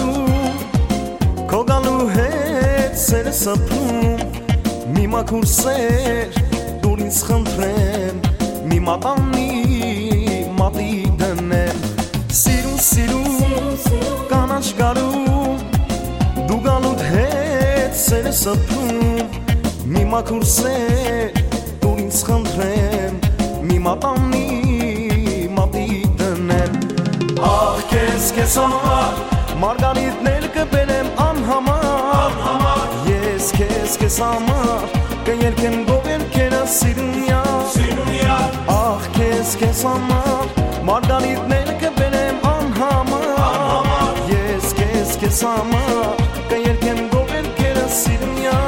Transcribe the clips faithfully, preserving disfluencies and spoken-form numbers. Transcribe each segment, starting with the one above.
գալու քո գալու հետ սերը սփռում մի մաքուր սեր դուր ինձ խնդրեմ մի մատանի մատի դնեմ սիրուն սիրուն կանաչ գալու դու գալուդ հետ սերը սփռում մի մաքուր սեր դուր ինձ խնդրեմ մի մատանի մատի դնեմ ահ քեզ քեզ համար Margaritներ կբերեմ անհամար Ես քեզ քեզ համար կերկեմ գովերքերը սիրունյալ Ահ քեզ քեզ համար Margaritներ կբերեմ անհամար Ես քեզ քեզ համար կերկեմ գովերքերը սիրունյալ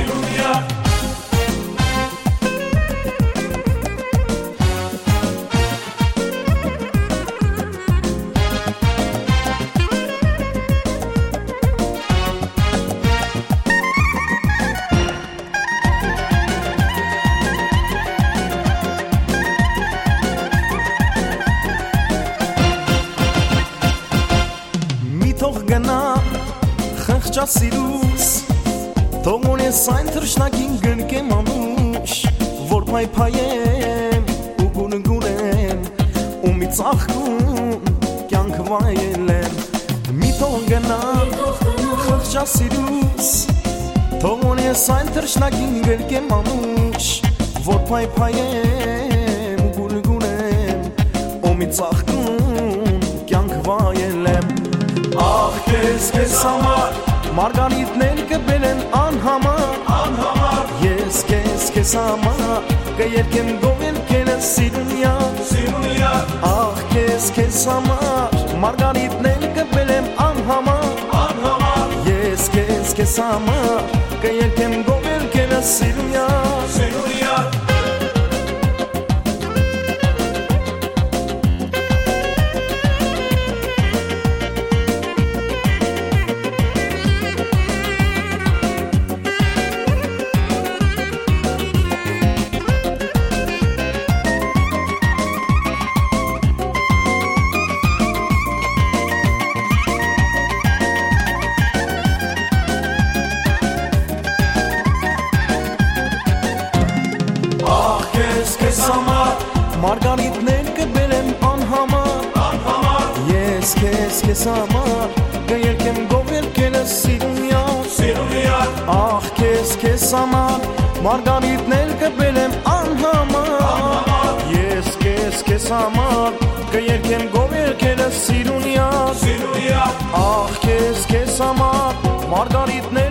Թող գնա խղճասիրուս Թող ունես այն թրշնակին գրկեմ անուշ Որ պայպայեմ ու գունգունեմ ու մի ծաղկուն կյանք վայելեմ Մի թող գնա խղճասիրուս Թող ունես այն թրշնակին գրկեմ անուշ Որ պայպայեմ ու գունգունեմ ու մի ծաղկուն կյանք վայելեմ Ահ քեզ քեզ համար Margaritներ կբերեմ անհամար Ես քեզ քեզ համար կերկեմ գովերքերը սիրունյալ Ահ քեզ քեզ համար Margaritներ կբերեմ անհամար Ես քեզ քեզ համար կերկեմ գովերքերը սիրունյալ Margaritներ կբերեմ անհամար Ես քեզ քեզ համար կերկեմ գովերքերը սիրունյալ Ահ քեզ քեզ համար Margaritներ կբերեմ անհամար Ես քեզ քեզ համար կերկեմ գովերքերը սիրունյալ Ահ քեզ քեզ համար Margaritներ